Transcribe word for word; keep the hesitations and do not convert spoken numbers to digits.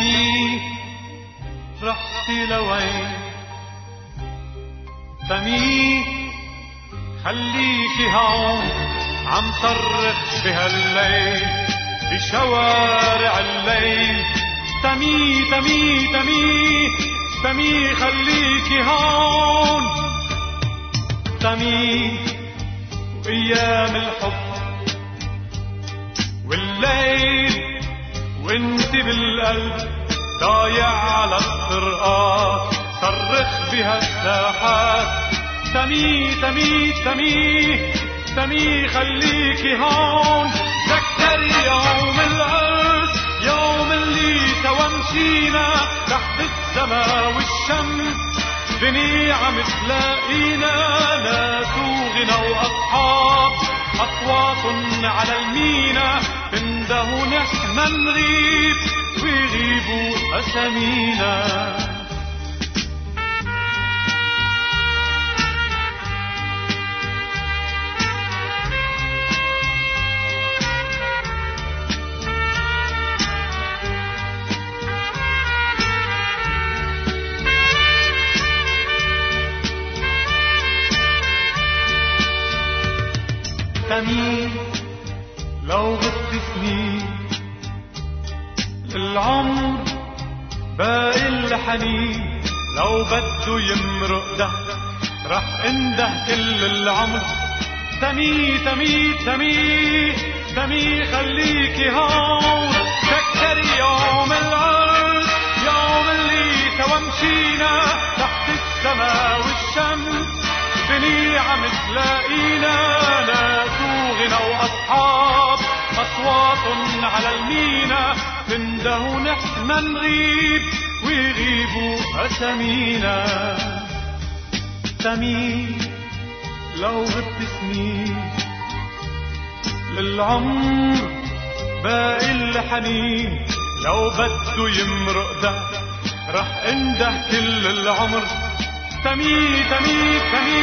تمي رحتي لوين تمي خليكي هون عم صرخ بهالليل بشوارع الليل تمي تمي تمي تمي خليكي هون تمي وأيام الحب والليل وانت بالقلب ضايع على الطرقات صرخ بها الساحات تمي تمي تمي تمي خليكي هون ذكري يوم العرس يوم اللي سوا مشينا تحت السما والشمس دنيا عم تلاقينا ناس وغنى واصحاب اصوات على المينا تنده نحن نغيب ويغيبوا اسامينا تمي لو غبت سنين العمر باقي الحنين لو بده يمرق ده رح انده كل العمر تمي تمي تمي تمي خليكي هون ذكري يوم العرس يوم اللي سوا مشينا تحت السما والشمس دنيا عم تلاقينا ناس وغنى واصحاب اصوات على المينا تنده نحن نغيب ويغيبوا اسامينا تمي لو غبت سنين للعمر باقي الحنين لو بده يمرق ده رح انده كل العمر تمي تمي تمي